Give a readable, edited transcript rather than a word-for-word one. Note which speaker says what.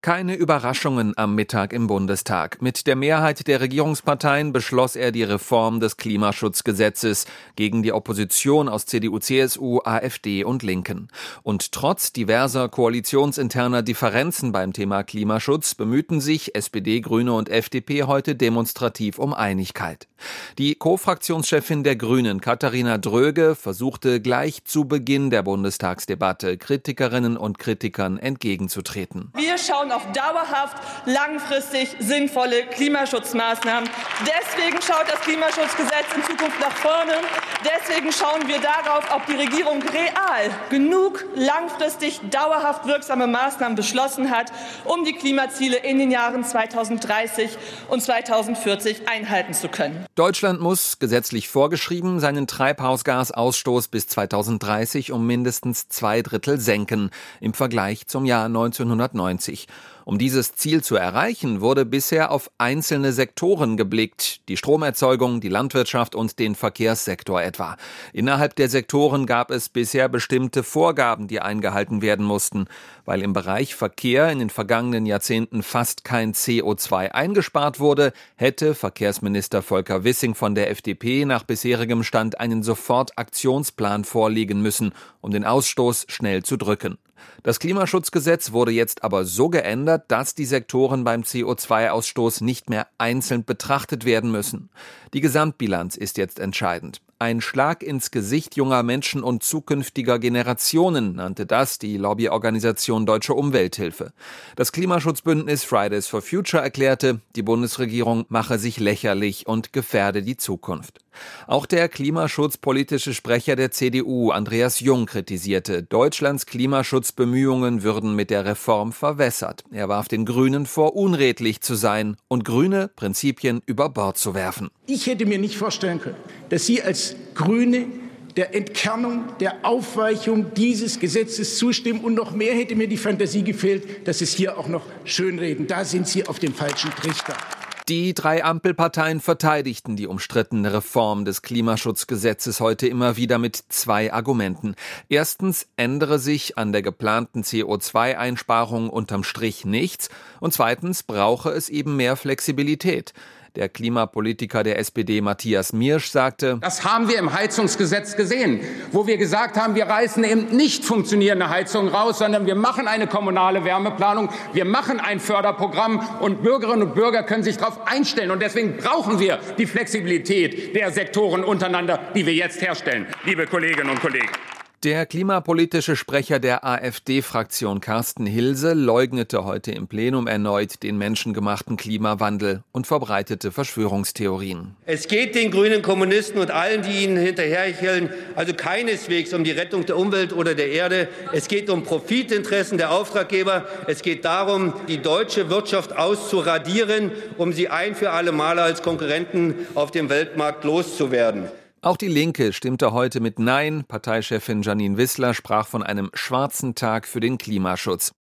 Speaker 1: Keine Überraschungen am Mittag im Bundestag. Mit der Mehrheit der Regierungsparteien beschloss er die Reform des Klimaschutzgesetzes gegen die Opposition aus CDU, CSU, AfD und Linken. Und trotz diverser koalitionsinterner Differenzen beim Thema Klimaschutz bemühten sich SPD, Grüne und FDP heute demonstrativ um Einigkeit. Die Co-Fraktionschefin der Grünen, Katharina Dröge, versuchte gleich zu Beginn der Bundestagsdebatte Kritikerinnen und Kritikern entgegenzutreten.
Speaker 2: Wir schauen auf dauerhaft, langfristig sinnvolle Klimaschutzmaßnahmen. Deswegen schaut das Klimaschutzgesetz in Zukunft nach vorne. Deswegen schauen wir darauf, ob die Regierung real genug langfristig dauerhaft wirksame Maßnahmen beschlossen hat, um die Klimaziele in den Jahren 2030 und 2040 einhalten zu können.
Speaker 1: Deutschland muss, gesetzlich vorgeschrieben, seinen Treibhausgasausstoß bis 2030 um mindestens 2/3 senken im Vergleich zum Jahr 1990. Um dieses Ziel zu erreichen, wurde bisher auf einzelne Sektoren geblickt, die Stromerzeugung, die Landwirtschaft und den Verkehrssektor etwa. Innerhalb der Sektoren gab es bisher bestimmte Vorgaben, die eingehalten werden mussten. Weil im Bereich Verkehr in den vergangenen Jahrzehnten fast kein CO2 eingespart wurde, hätte Verkehrsminister Volker Wissing von der FDP nach bisherigem Stand einen Sofortaktionsplan vorlegen müssen, um den Ausstoß schnell zu drücken. Das Klimaschutzgesetz wurde jetzt aber so geändert, dass die Sektoren beim CO2-Ausstoß nicht mehr einzeln betrachtet werden müssen. Die Gesamtbilanz ist jetzt entscheidend. Ein Schlag ins Gesicht junger Menschen und zukünftiger Generationen nannte das die Lobbyorganisation Deutsche Umwelthilfe. Das Klimaschutzbündnis Fridays for Future erklärte, die Bundesregierung mache sich lächerlich und gefährde die Zukunft. Auch der klimaschutzpolitische Sprecher der CDU, Andreas Jung, kritisierte, Deutschlands Klimaschutzbemühungen würden mit der Reform verwässert. Er warf den Grünen vor, unredlich zu sein und grüne Prinzipien über Bord zu werfen.
Speaker 3: Ich hätte mir nicht vorstellen können, dass Sie als Grüne der Entkernung, der Aufweichung dieses Gesetzes zustimmen. Und noch mehr hätte mir die Fantasie gefehlt, dass es hier auch noch schönreden. Da sind Sie auf dem falschen Trichter.
Speaker 1: Die 3 Ampelparteien verteidigten die umstrittene Reform des Klimaschutzgesetzes heute immer wieder mit 2 Argumenten. Erstens ändere sich an der geplanten CO2-Einsparung unterm Strich nichts. Und zweitens brauche es eben mehr Flexibilität. Der Klimapolitiker der SPD Matthias Miersch sagte,
Speaker 4: das haben wir im Heizungsgesetz gesehen, wo wir gesagt haben, wir reißen eben nicht funktionierende Heizungen raus, sondern wir machen eine kommunale Wärmeplanung, wir machen ein Förderprogramm und Bürgerinnen und Bürger können sich darauf einstellen. Und deswegen brauchen wir die Flexibilität der Sektoren untereinander, die wir jetzt herstellen, liebe Kolleginnen und Kollegen.
Speaker 1: Der klimapolitische Sprecher der AfD-Fraktion Carsten Hilse leugnete heute im Plenum erneut den menschengemachten Klimawandel und verbreitete Verschwörungstheorien.
Speaker 5: Es geht den grünen Kommunisten und allen, die ihnen hinterherhecheln, also keineswegs um die Rettung der Umwelt oder der Erde. Es geht um Profitinteressen der Auftraggeber. Es geht darum, die deutsche Wirtschaft auszuradieren, um sie ein für alle Male als Konkurrenten auf dem Weltmarkt loszuwerden.
Speaker 1: Auch die Linke stimmte heute mit Nein. Parteichefin Janine Wissler sprach von einem schwarzen Tag für den Klimaschutz.